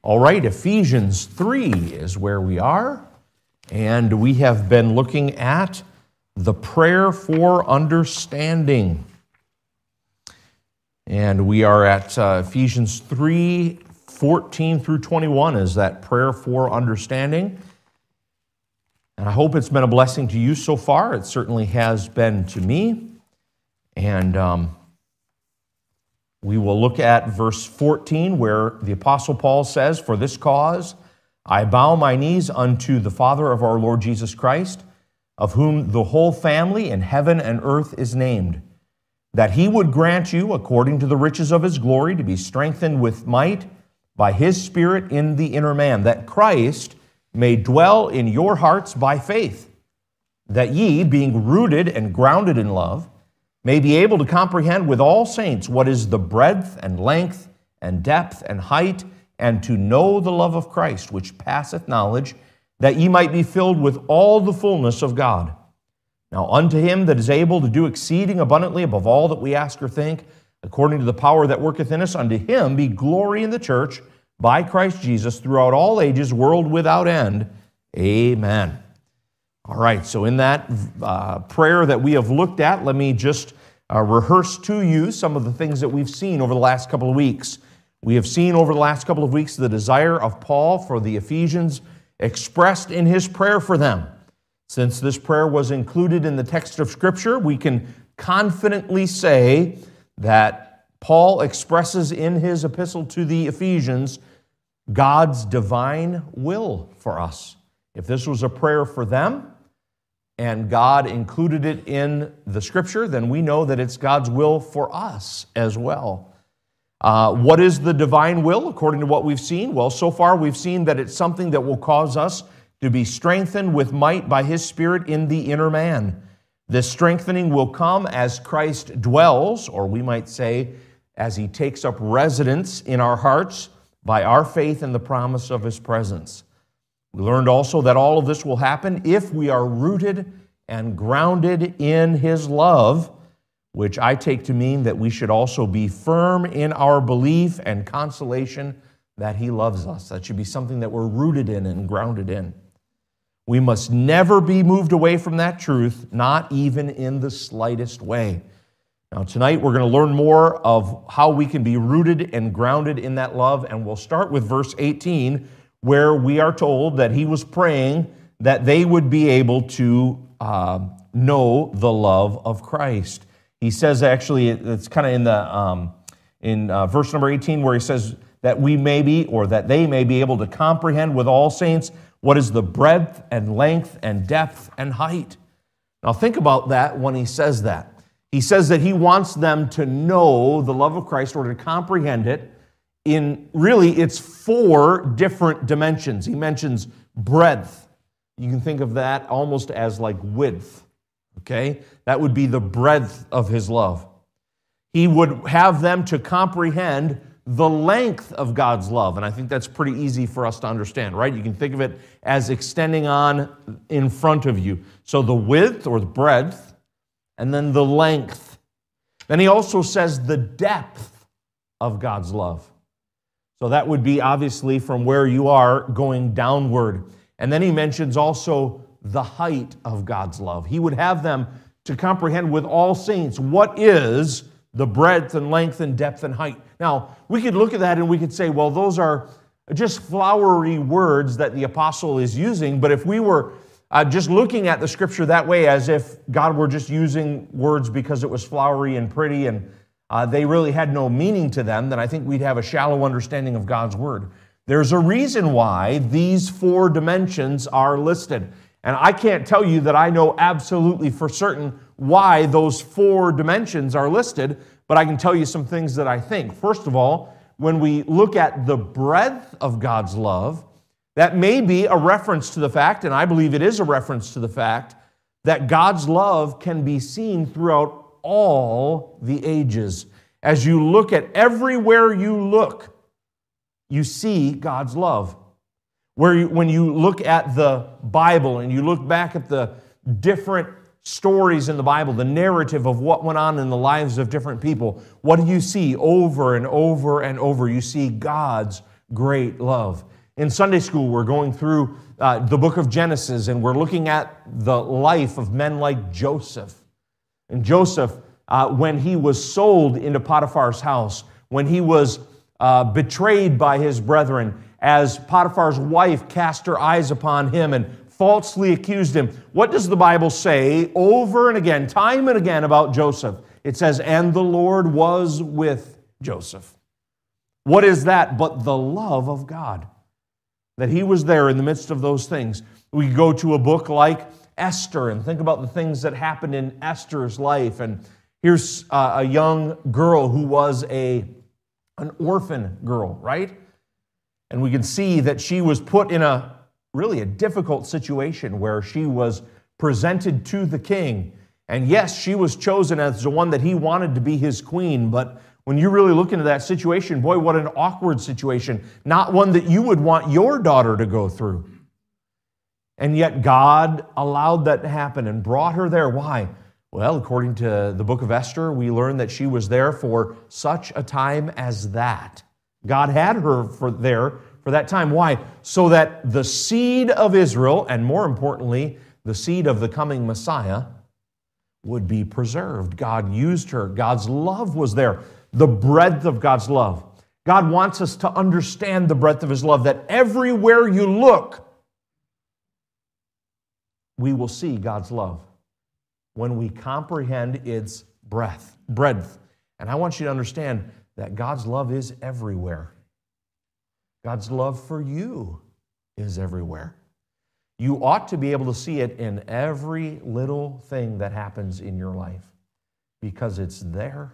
All right, Ephesians 3 is where we are, and we have been looking at the prayer for understanding. And we are at Ephesians 3, 14 through 21 is that prayer for understanding. And I hope it's been a blessing to you so far. It certainly has been to me. And we will look at verse 14 where the Apostle Paul says, "For this cause I bow my knees unto the Father of our Lord Jesus Christ, of whom the whole family in heaven and earth is named, that he would grant you, according to the riches of his glory, to be strengthened with might by his Spirit in the inner man, that Christ may dwell in your hearts by faith, that ye, being rooted and grounded in love, may be able to comprehend with all saints what is the breadth and length and depth and height, and to know the love of Christ, which passeth knowledge, that ye might be filled with all the fullness of God. Now unto him that is able to do exceeding abundantly above all that we ask or think, according to the power that worketh in us, unto him be glory in the church by Christ Jesus throughout all ages, world without end. Amen." All right, so in that prayer that we have looked at, let me just rehearse to you some of the things that we've seen over the last couple of weeks. We have seen over the last couple of weeks the desire of Paul for the Ephesians expressed in his prayer for them. Since this prayer was included in the text of Scripture, we can confidently say that Paul expresses in his epistle to the Ephesians God's divine will for us. If this was a prayer for them, and God included it in the Scripture, then we know that it's God's will for us as well. What is the divine will according to what we've seen? Well, so far we've seen that it's something that will cause us to be strengthened with might by His Spirit in the inner man. This strengthening will come as Christ dwells, or we might say, as He takes up residence in our hearts by our faith in the promise of His presence. We learned also that all of this will happen if we are rooted and grounded in His love, which I take to mean that we should also be firm in our belief and consolation that He loves us. That should be something that we're rooted in and grounded in. We must never be moved away from that truth, not even in the slightest way. Now, tonight we're going to learn more of how we can be rooted and grounded in that love, and we'll start with verse 18, where we are told that he was praying that they would be able to know the love of Christ. He says, actually, it's kind of in verse number 18, where he says that we may be, or that they may be able to comprehend with all saints what is the breadth and length and depth and height. Now think about that when he says that. He says that he wants them to know the love of Christ, or to comprehend it, in really it's 4 different dimensions. He mentions breadth. You can think of that almost as like width, okay? That would be the breadth of his love. He would have them to comprehend the length of God's love, and I think that's pretty easy for us to understand, right? You can think of it as extending on in front of you. So the width or the breadth, and then the length. Then he also says the depth of God's love. So that would be obviously from where you are going downward. And then he mentions also the height of God's love. He would have them to comprehend with all saints what is the breadth and length and depth and height. Now, we could look at that and we could say, well, those are just flowery words that the apostle is using. But if we were just looking at the Scripture that way, as if God were just using words because it was flowery and pretty and they really had no meaning to them, then I think we'd have a shallow understanding of God's Word. There's a reason why these 4 dimensions are listed. And I can't tell you that I know absolutely for certain why those 4 dimensions are listed, but I can tell you some things that I think. First of all, when we look at the breadth of God's love, that may be a reference to the fact, and I believe it is a reference to the fact, that God's love can be seen throughout all the ages. As you look at everywhere you look, you see God's love. When you look at the Bible and you look back at the different stories in the Bible, the narrative of what went on in the lives of different people, what do you see over and over and over? You see God's great love. In Sunday school, we're going through the book of Genesis, and we're looking at the life of men like Joseph. And Joseph, when he was sold into Potiphar's house, when he was betrayed by his brethren, as Potiphar's wife cast her eyes upon him and falsely accused him, what does the Bible say over and again, time and again about Joseph? It says, and the Lord was with Joseph. What is that but the love of God? That he was there in the midst of those things. We go to a book like Esther and think about the things that happened in Esther's life. And here's a young girl who was an orphan girl, right? And we can see that she was put in a difficult situation where she was presented to the king. And yes, she was chosen as the one that he wanted to be his queen, but when you really look into that situation, boy, what an awkward situation. Not one that you would want your daughter to go through. And yet God allowed that to happen and brought her there. Why? Well, according to the book of Esther, we learn that she was there for such a time as that. God had her there for that time. Why? So that the seed of Israel, and more importantly, the seed of the coming Messiah, would be preserved. God used her. God's love was there. The breadth of God's love. God wants us to understand the breadth of His love, that everywhere you look, we will see God's love when we comprehend its breadth. And I want you to understand that God's love is everywhere. God's love for you is everywhere. You ought to be able to see it in every little thing that happens in your life because it's there.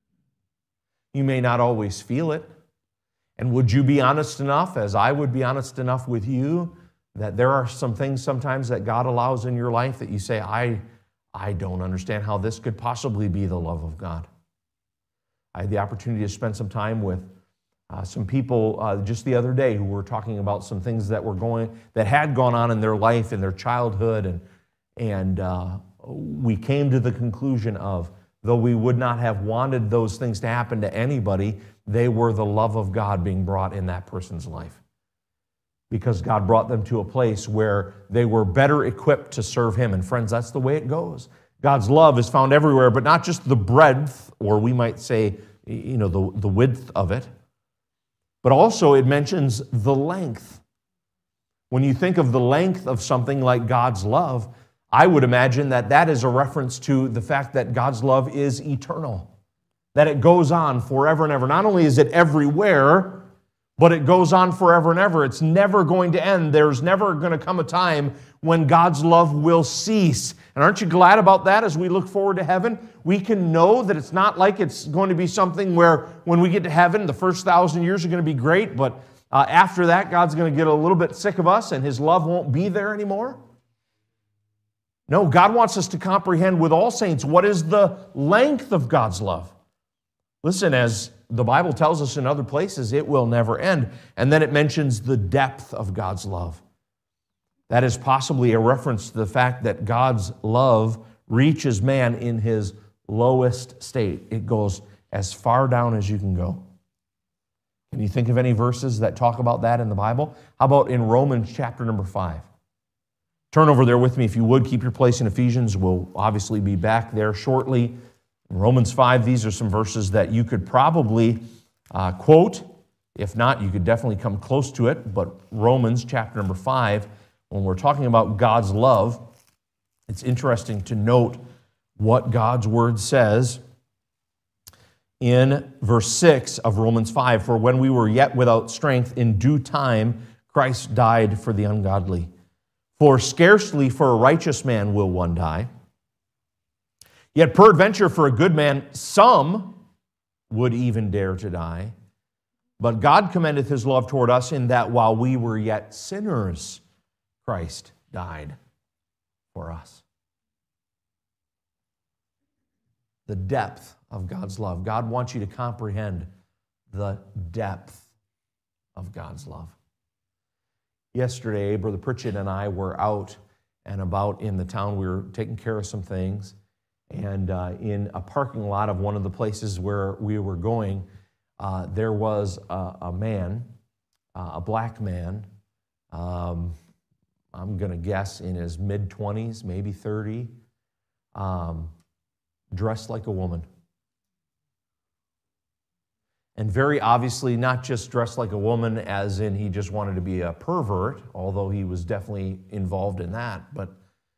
You may not always feel it. And would you be honest enough, as I would be honest enough with you, that there are some things sometimes that God allows in your life that you say, I don't understand how this could possibly be the love of God. I had the opportunity to spend some time with some people just the other day who were talking about some things that had gone on in their life, in their childhood, and we came to the conclusion of, though we would not have wanted those things to happen to anybody, they were the love of God being brought in that person's life. Because God brought them to a place where they were better equipped to serve Him. And friends, that's the way it goes. God's love is found everywhere, but not just the breadth, or we might say, the width of it, but also it mentions the length. When you think of the length of something like God's love, I would imagine that is a reference to the fact that God's love is eternal, that it goes on forever and ever. Not only is it everywhere, but it goes on forever and ever. It's never going to end. There's never going to come a time when God's love will cease. And aren't you glad about that as we look forward to heaven? We can know that it's not like it's going to be something where when we get to heaven, the first 1,000 years are going to be great, but after that, God's going to get a little bit sick of us and His love won't be there anymore. No, God wants us to comprehend with all saints what is the length of God's love. Listen, as the Bible tells us in other places, it will never end. And then it mentions the depth of God's love. That is possibly a reference to the fact that God's love reaches man in his lowest state. It goes as far down as you can go. Can you think of any verses that talk about that in the Bible? How about in Romans chapter number 5? Turn over there with me if you would. Keep your place in Ephesians. We'll obviously be back there shortly. In Romans 5, these are some verses that you could probably quote. If not, you could definitely come close to it. But Romans chapter number 5, when we're talking about God's love, it's interesting to note what God's Word says in verse 6 of Romans 5. For when we were yet without strength, in due time Christ died for the ungodly. For scarcely for a righteous man will one die. Yet peradventure for a good man some would even dare to die. But God commendeth His love toward us in that while we were yet sinners, Christ died for us. The depth of God's love. God wants you to comprehend the depth of God's love. Yesterday, Brother Pritchett and I were out and about in the town. We were taking care of some things. And in a parking lot of one of the places where we were going, there was a man a black man, I'm going to guess in his mid-20s, maybe 30, dressed like a woman. And very obviously not just dressed like a woman as in he just wanted to be a pervert, although he was definitely involved in that, but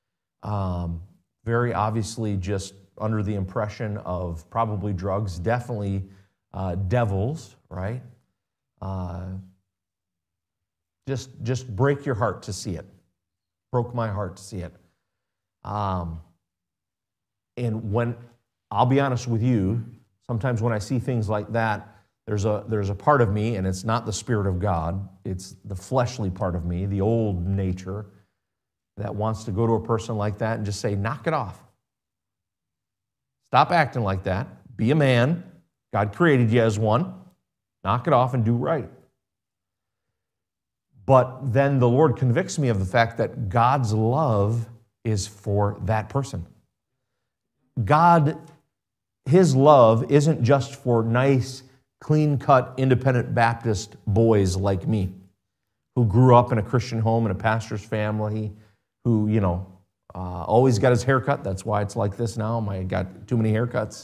very obviously just under the impression of probably drugs, definitely devils, right? Just break your heart to see it. Broke my heart to see it. And when, I'll be honest with you, sometimes when I see things like that, there's a part of me, and it's not the Spirit of God, it's the fleshly part of me, the old nature, that wants to go to a person like that and just say, knock it off. Stop acting like that. Be a man. God created you as one. Knock it off and do right. But then the Lord convicts me of the fact that God's love is for that person. God, His love isn't just for nice, clean-cut, independent Baptist boys like me who grew up in a Christian home in a pastor's family, who, always got his hair cut. That's why it's like this now. I got too many haircuts.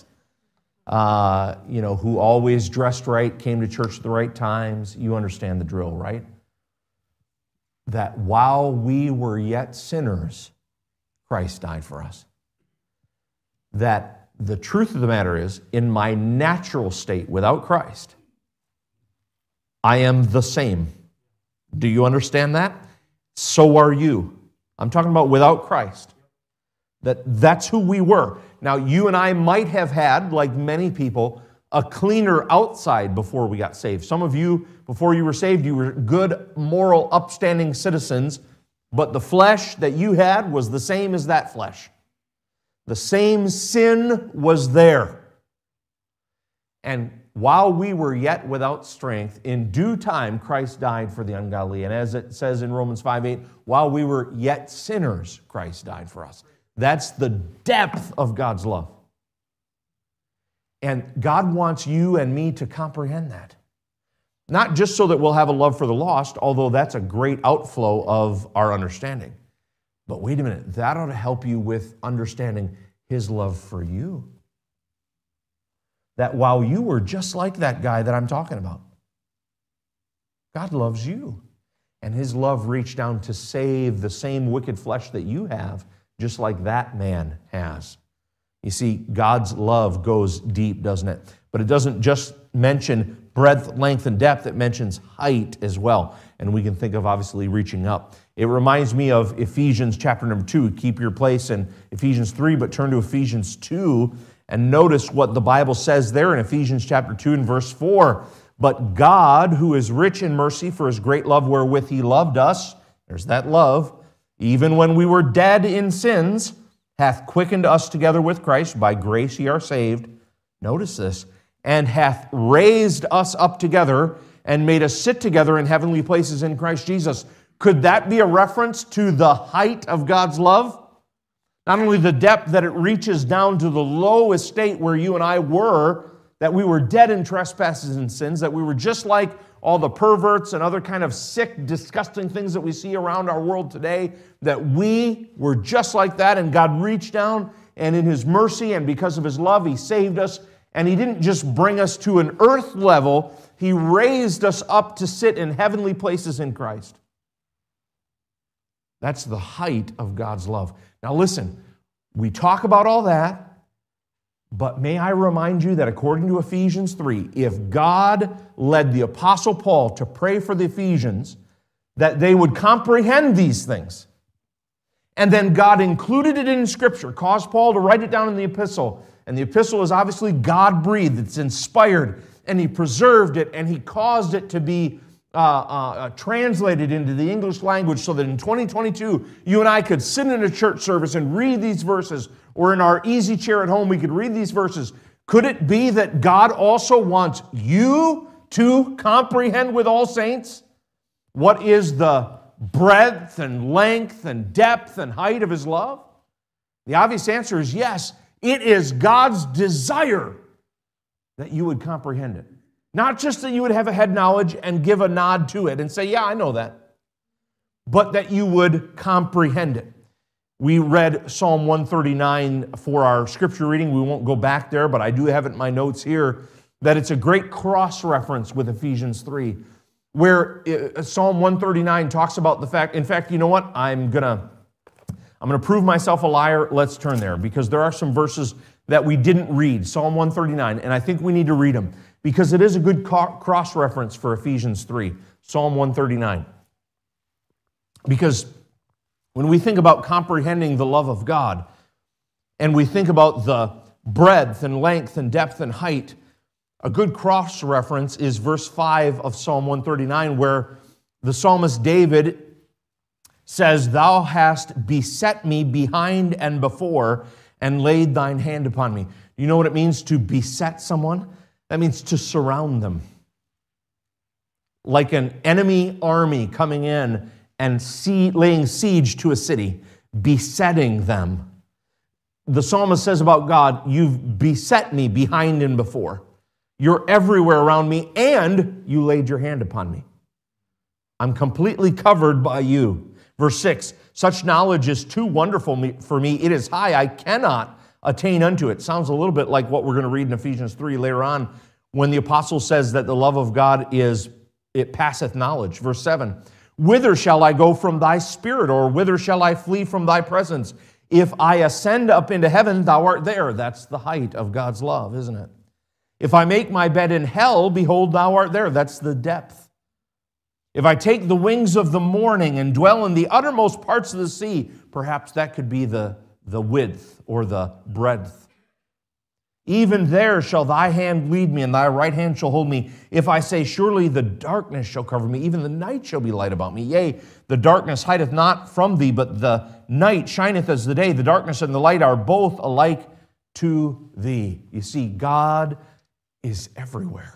Who always dressed right, came to church at the right times. You understand the drill, right? That while we were yet sinners, Christ died for us. That the truth of the matter is, in my natural state without Christ, I am the same. Do you understand that? So are you. I'm talking about without Christ. That's who we were. Now, you and I might have had, like many people, a cleaner outside before we got saved. Some of you, before you were saved, you were good, moral, upstanding citizens, but the flesh that you had was the same as that flesh. The same sin was there. And while we were yet without strength, in due time Christ died for the ungodly. And as it says in Romans 5:8, while we were yet sinners, Christ died for us. That's the depth of God's love. And God wants you and me to comprehend that. Not just so that we'll have a love for the lost, although that's a great outflow of our understanding. But wait a minute, that ought to help you with understanding His love for you. That while you were just like that guy that I'm talking about, God loves you. And His love reached down to save the same wicked flesh that you have, just like that man has. You see, God's love goes deep, doesn't it? But it doesn't just mention breadth, length, and depth. It mentions height as well. And we can think of obviously reaching up. It reminds me of Ephesians chapter number 2. Keep your place in Ephesians 3, but turn to Ephesians 2 and notice what the Bible says there in Ephesians chapter 2 and verse 4. But God, who is rich in mercy for His great love wherewith He loved us, there's that love, even when we were dead in sins, hath quickened us together with Christ. By grace ye are saved. Notice this. And hath raised us up together and made us sit together in heavenly places in Christ Jesus. Could that be a reference to the height of God's love? Not only the depth that it reaches down to the lowest state where you and I were, that we were dead in trespasses and sins, that we were just like all the perverts and other kind of sick, disgusting things that we see around our world today, that we were just like that, and God reached down, and in His mercy and because of His love, He saved us, and He didn't just bring us to an earth level, He raised us up to sit in heavenly places in Christ. That's the height of God's love. Now listen, we talk about all that, but may I remind you that according to Ephesians 3, if God led the Apostle Paul to pray for the Ephesians, that they would comprehend these things, and then God included it in Scripture, caused Paul to write it down in the epistle, and the epistle is obviously God-breathed, it's inspired, and he preserved it, and he caused it to be translated into the English language so that in 2022, you and I could sit in a church service and read these verses, or in our easy chair at home, we could read these verses. Could it be that God also wants you to comprehend with all saints what is the breadth and length and depth and height of His love? The obvious answer is yes. It is God's desire that you would comprehend it. Not just that you would have a head knowledge and give a nod to it and say, yeah, I know that, but that you would comprehend it. We read Psalm 139 for our scripture reading. We won't go back there, but I do have it in my notes here, that it's a great cross-reference with Ephesians 3, where Psalm 139 talks about the fact, in fact, you know what? I'm gonna prove myself a liar. Let's turn there, because there are some verses that we didn't read, Psalm 139, and I think we need to read them, because it is a good cross-reference for Ephesians 3, Psalm 139. Because when we think about comprehending the love of God, and we think about the breadth and length and depth and height, a good cross-reference is verse 5 of Psalm 139, where the psalmist David says, "Thou hast beset me behind and before, and laid thine hand upon me." You know what it means to beset someone? That means to surround them. Like an enemy army coming in and laying siege to a city, besetting them. The psalmist says about God, "You've beset me behind and before. You're everywhere around me, and you laid your hand upon me. I'm completely covered by you." Verse 6, "Such knowledge is too wonderful for me. It is high. I cannot attain unto it." Sounds a little bit like what we're going to read in Ephesians 3 later on, when the apostle says that the love of God it passeth knowledge. Verse 7, "Whither shall I go from thy spirit, or whither shall I flee from thy presence? If I ascend up into heaven, thou art there." That's the height of God's love, isn't it? "If I make my bed in hell, behold, thou art there." That's the depth. "If I take the wings of the morning and dwell in the uttermost parts of the sea," perhaps that could be the width or the breadth. "Even there shall thy hand lead me, and thy right hand shall hold me. If I say, surely the darkness shall cover me, even the night shall be light about me. Yea, the darkness hideth not from thee, but the night shineth as the day. The darkness and the light are both alike to thee." You see, God is everywhere.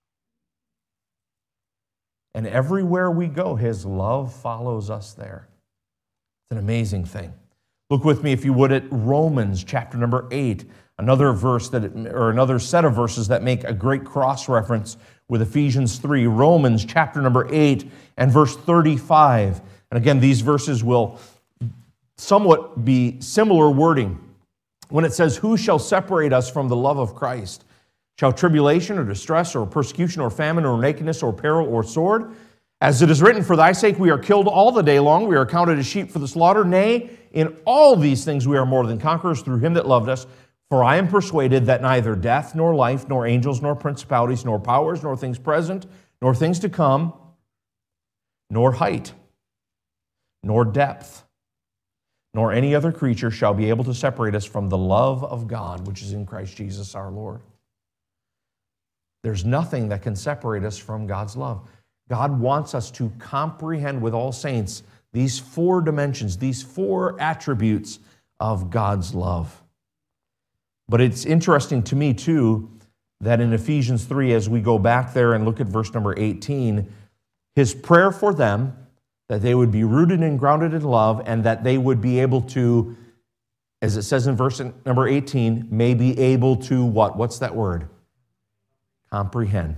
And everywhere we go, His love follows us there. It's an amazing thing. Look with me, if you would, at Romans chapter number 8, another set of verses that make a great cross-reference with Ephesians 3. Romans chapter number 8 and verse 35. And again, these verses will somewhat be similar wording. When it says, "Who shall separate us from the love of Christ? Shall tribulation or distress or persecution or famine or nakedness or peril or sword? As it is written, for thy sake we are killed all the day long. We are counted as sheep for the slaughter. Nay, in all these things we are more than conquerors through Him that loved us. For I am persuaded that neither death, nor life, nor angels, nor principalities, nor powers, nor things present, nor things to come, nor height, nor depth, nor any other creature shall be able to separate us from the love of God, which is in Christ Jesus our Lord." There's nothing that can separate us from God's love. God wants us to comprehend with all saints these four dimensions, these four attributes of God's love. But it's interesting to me, too, that in Ephesians 3, as we go back there and look at verse number 18, His prayer for them, that they would be rooted and grounded in love, and that they would be able to, as it says in verse number 18, may be able to what? What's that word? Comprehend.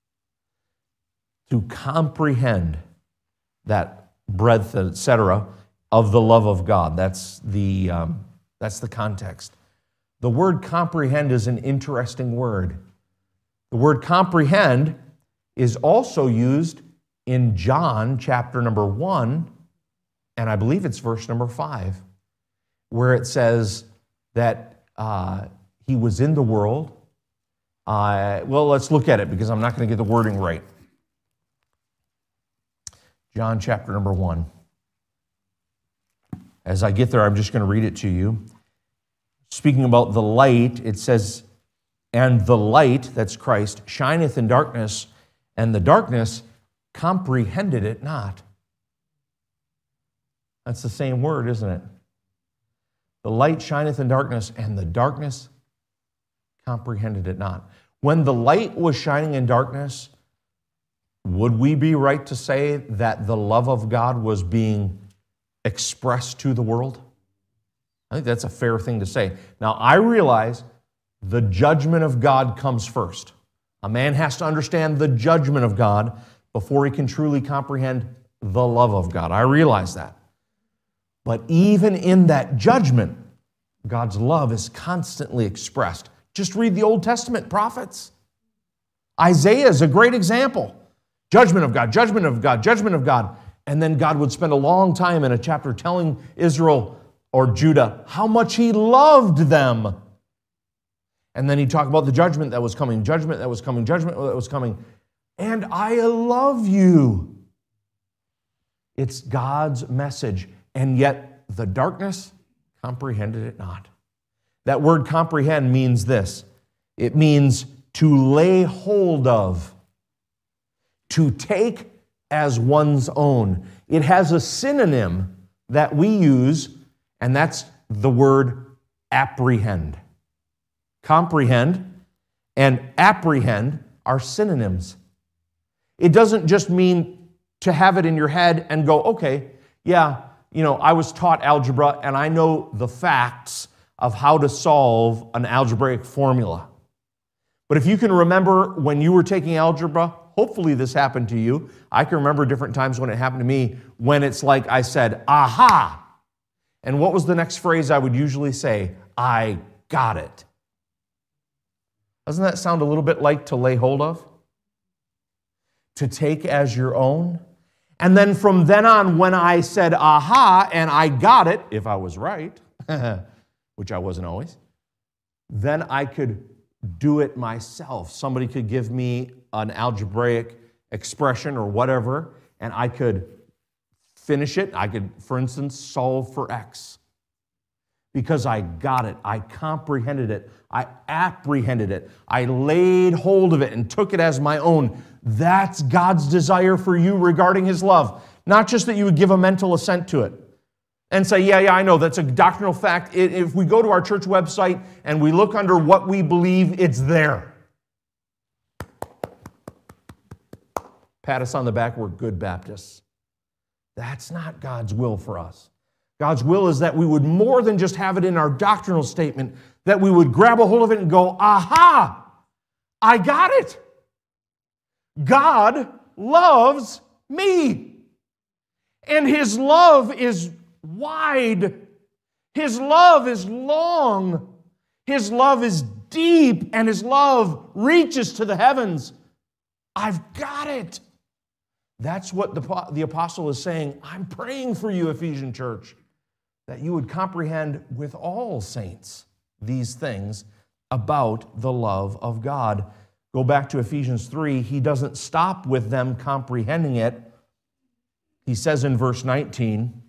To comprehend that breadth, etc., of the love of God. That's the context. The word comprehend is an interesting word. The word comprehend is also used in John chapter number 1, and I believe it's verse number 5, where it says that He was in the world. Well, let's look at it, because I'm not going to get the wording right. John chapter number 1. As I get there, I'm just going to read it to you. Speaking about the light, it says, "And the light," that's Christ, "shineth in darkness, and the darkness comprehended it not." That's the same word, isn't it? The light shineth in darkness, and the darkness comprehended it not. When the light was shining in darkness, would we be right to say that the love of God was being expressed to the world? I think that's a fair thing to say. Now, I realize the judgment of God comes first. A man has to understand the judgment of God before he can truly comprehend the love of God. I realize that. But even in that judgment, God's love is constantly expressed. Just read the Old Testament prophets. Isaiah is a great example. Judgment of God, judgment of God, judgment of God. And then God would spend a long time in a chapter telling Israel or Judah how much he loved them. And then he'd talk about the judgment that was coming, judgment that was coming, judgment that was coming. And I love you. It's God's message. And yet the darkness comprehended it not. That word comprehend means this. It means to lay hold of, to take as one's own. It has a synonym that we use, and that's the word apprehend. Comprehend and apprehend are synonyms. It doesn't just mean to have it in your head and go, okay, yeah, I was taught algebra and I know the facts of how to solve an algebraic formula. But if you can remember when you were taking algebra, hopefully this happened to you. I can remember different times when it happened to me when it's like I said, aha. And what was the next phrase I would usually say? I got it. Doesn't that sound a little bit like to lay hold of? To take as your own? And then from then on, when I said aha and I got it, if I was right, which I wasn't always, then I could do it myself. Somebody could give me an algebraic expression or whatever, and I could finish it. I could, for instance, solve for x. Because I got it. I comprehended it. I apprehended it. I laid hold of it and took it as my own. That's God's desire for you regarding His love. Not just that you would give a mental assent to it and say, yeah, I know, that's a doctrinal fact. If we go to our church website and we look under what we believe, it's there. Pat us on the back, we're good Baptists. That's not God's will for us. God's will is that we would more than just have it in our doctrinal statement, that we would grab a hold of it and go, aha, I got it. God loves me. And His love is wide. His love is long. His love is deep, and His love reaches to the heavens. I've got it. That's what the apostle is saying. I'm praying for you, Ephesian church, that you would comprehend with all saints these things about the love of God. Go back to Ephesians 3. He doesn't stop with them comprehending it. He says in verse 19,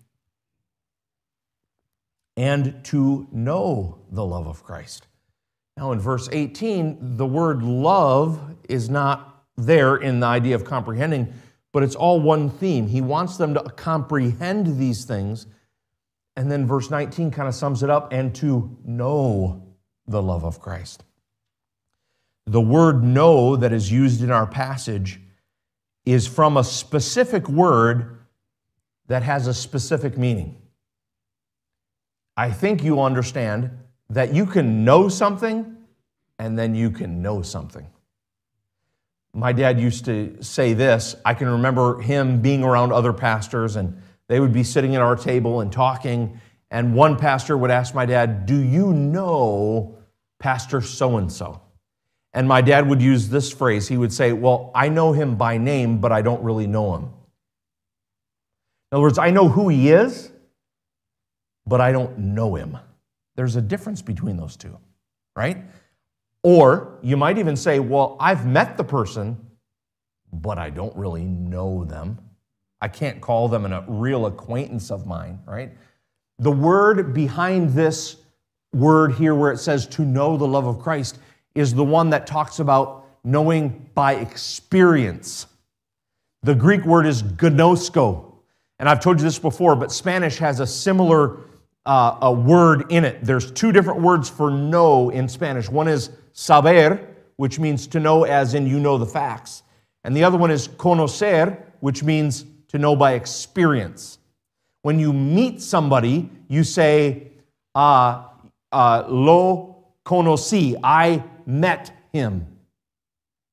and to know the love of Christ. Now in verse 18, the word love is not there in the idea of comprehending, but it's all one theme. He wants them to comprehend these things. And then verse 19 kind of sums it up, and to know the love of Christ. The word know that is used in our passage is from a specific word that has a specific meaning. I think you understand that you can know something and then you can know something. My dad used to say this. I can remember him being around other pastors, and they would be sitting at our table and talking, and one pastor would ask my dad, do you know Pastor so-and-so? And my dad would use this phrase. He would say, well, I know him by name, but I don't really know him. In other words, I know who he is, but I don't know him. There's a difference between those two, right? Or you might even say, well, I've met the person, but I don't really know them. I can't call them a real acquaintance of mine, right? The word behind this word here where it says to know the love of Christ is the one that talks about knowing by experience. The Greek word is gnosko. And I've told you this before, but Spanish has a similar a word in it. There's two different words for know in Spanish. One is saber, which means to know as in you know the facts. And the other one is conocer, which means to know by experience. When you meet somebody, you say, lo conocí, I met him.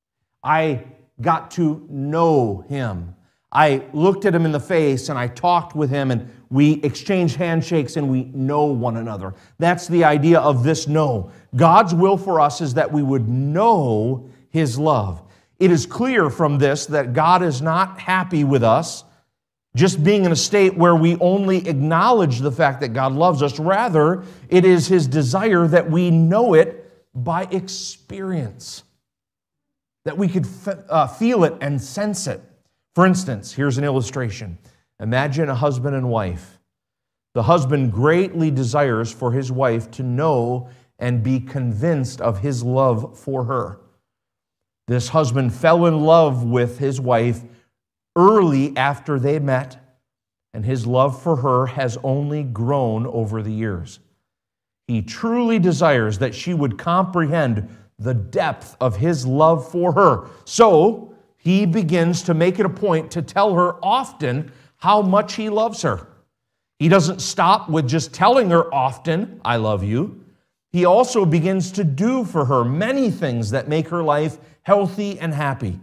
I got to know him. I looked at him in the face and I talked with him and we exchanged handshakes and we know one another. That's the idea of this know. God's will for us is that we would know his love. It is clear from this that God is not happy with us just being in a state where we only acknowledge the fact that God loves us. Rather, it is his desire that we know it by experience, that we could feel it and sense it. For instance, here's an illustration. Imagine a husband and wife. The husband greatly desires for his wife to know and be convinced of his love for her. This husband fell in love with his wife early after they met, and his love for her has only grown over the years. He truly desires that she would comprehend the depth of his love for her. So he begins to make it a point to tell her often how much he loves her. He doesn't stop with just telling her often, I love you. He also begins to do for her many things that make her life healthy and happy.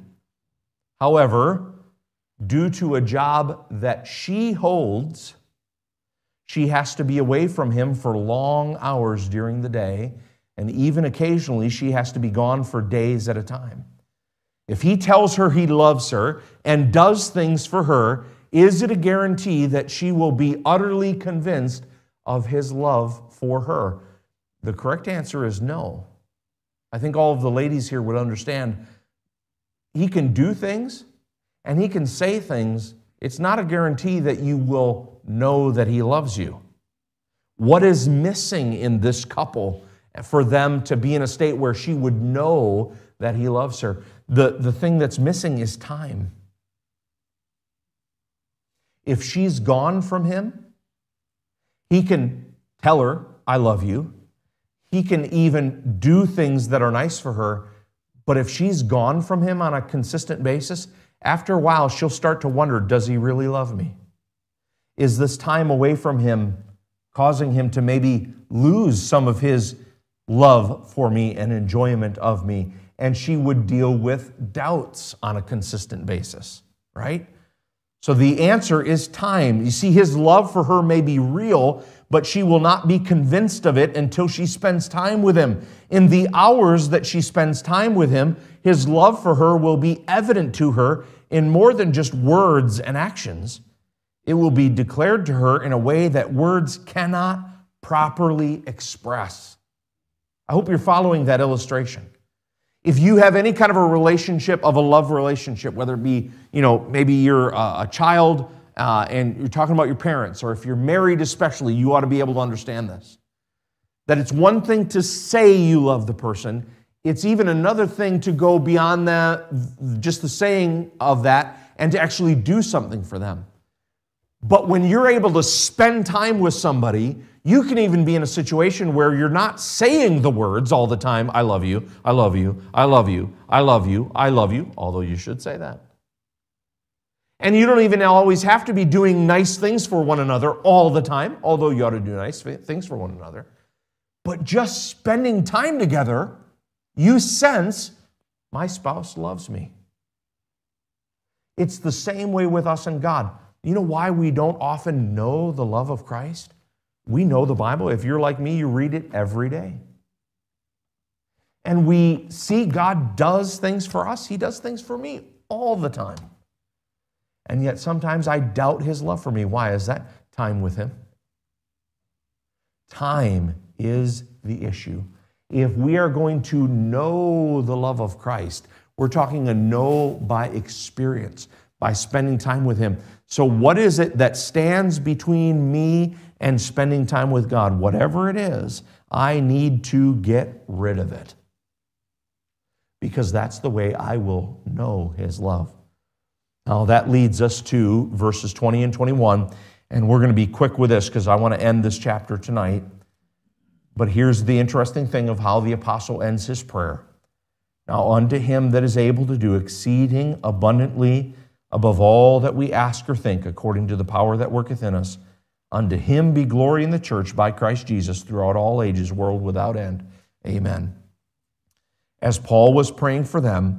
However, due to a job that she holds, she has to be away from him for long hours during the day, and even occasionally she has to be gone for days at a time. If he tells her he loves her and does things for her, is it a guarantee that she will be utterly convinced of his love for her? The correct answer is no. I think all of the ladies here would understand he can do things and he can say things. It's not a guarantee that you will know that he loves you. What is missing in this couple for them to be in a state where she would know that he loves her? The thing that's missing is time. If she's gone from him, he can tell her, I love you. He can even do things that are nice for her. But if she's gone from him on a consistent basis, after a while, she'll start to wonder, does he really love me? Is this time away from him causing him to maybe lose some of his love for me and enjoyment of me? And she would deal with doubts on a consistent basis, right? So the answer is time. You see, his love for her may be real, but she will not be convinced of it until she spends time with him. In the hours that she spends time with him, his love for her will be evident to her in more than just words and actions. It will be declared to her in a way that words cannot properly express. I hope you're following that illustration. If you have any kind of a relationship, of a love relationship, whether it be, maybe you're a child and you're talking about your parents, or if you're married especially, you ought to be able to understand this. That it's one thing to say you love the person. It's even another thing to go beyond that, just the saying of that, and to actually do something for them. But when you're able to spend time with somebody, you can even be in a situation where you're not saying the words all the time, I love you, I love you, I love you, I love you, I love you, although you should say that. And you don't even always have to be doing nice things for one another all the time, although you ought to do nice things for one another. But just spending time together, you sense, my spouse loves me. It's the same way with us and God. You know why we don't often know the love of Christ? We know the Bible. If you're like me, you read it every day. And we see God does things for us. He does things for me all the time. And yet sometimes I doubt his love for me. Why is that? Time with him. Time is the issue. If we are going to know the love of Christ, we're talking a know by experience, by spending time with him. So what is it that stands between me and spending time with God? Whatever it is, I need to get rid of it. Because that's the way I will know his love. Now that leads us to verses 20 and 21. And we're going to be quick with this because I want to end this chapter tonight. But here's the interesting thing of how the apostle ends his prayer. Now unto him that is able to do exceeding abundantly above all that we ask or think, according to the power that worketh in us, unto him be glory in the church by Christ Jesus throughout all ages, world without end. Amen. As Paul was praying for them,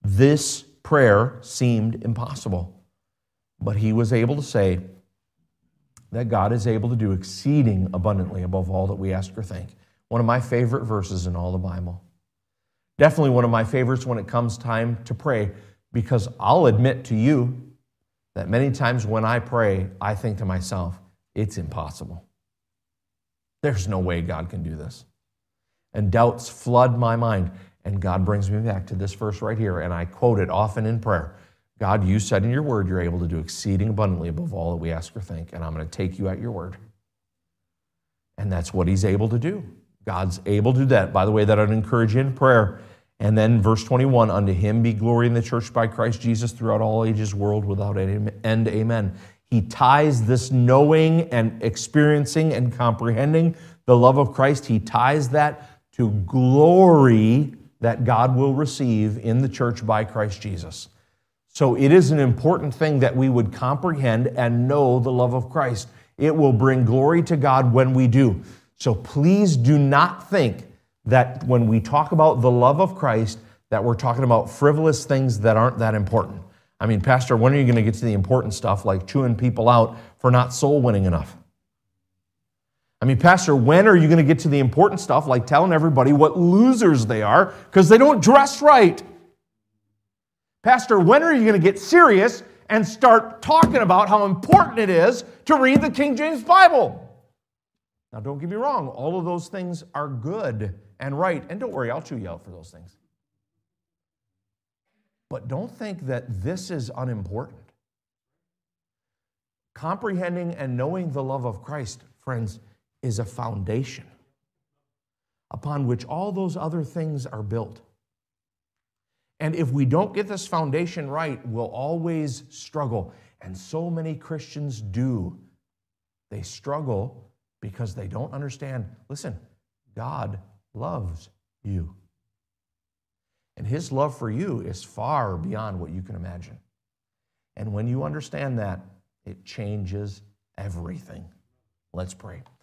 This prayer seemed impossible, but he was able to say that God is able to do exceeding abundantly above all that we ask or think. One of my favorite verses in all the Bible. Definitely one of my favorites when it comes time to pray, because I'll admit to you that many times when I pray, I think to myself, it's impossible. There's no way God can do this. And doubts flood my mind. And God brings me back to this verse right here, and I quote it often in prayer. God, you said in your word you're able to do exceeding abundantly above all that we ask or think, and I'm going to take you at your word. And that's what he's able to do. God's able to do that. By the way, that I'd encourage you in prayer. And then verse 21, unto him be glory in the church by Christ Jesus throughout all ages, world without end. Amen. He ties this knowing and experiencing and comprehending the love of Christ, he ties that to glory that God will receive in the church by Christ Jesus. So it is an important thing that we would comprehend and know the love of Christ. It will bring glory to God when we do. So please do not think that when we talk about the love of Christ, that we're talking about frivolous things that aren't that important. I mean, Pastor, when are you going to get to the important stuff like chewing people out for not soul winning enough? I mean, Pastor, when are you going to get to the important stuff like telling everybody what losers they are because they don't dress right? Pastor, when are you going to get serious and start talking about how important it is to read the King James Bible? Now, don't get me wrong. All of those things are good and right. And don't worry, I'll chew you out for those things. But don't think that this is unimportant. Comprehending and knowing the love of Christ, friends, is a foundation upon which all those other things are built. And if we don't get this foundation right, we'll always struggle. And so many Christians do. They struggle because they don't understand. Listen, God loves you. And his love for you is far beyond what you can imagine. And when you understand that, it changes everything. Let's pray.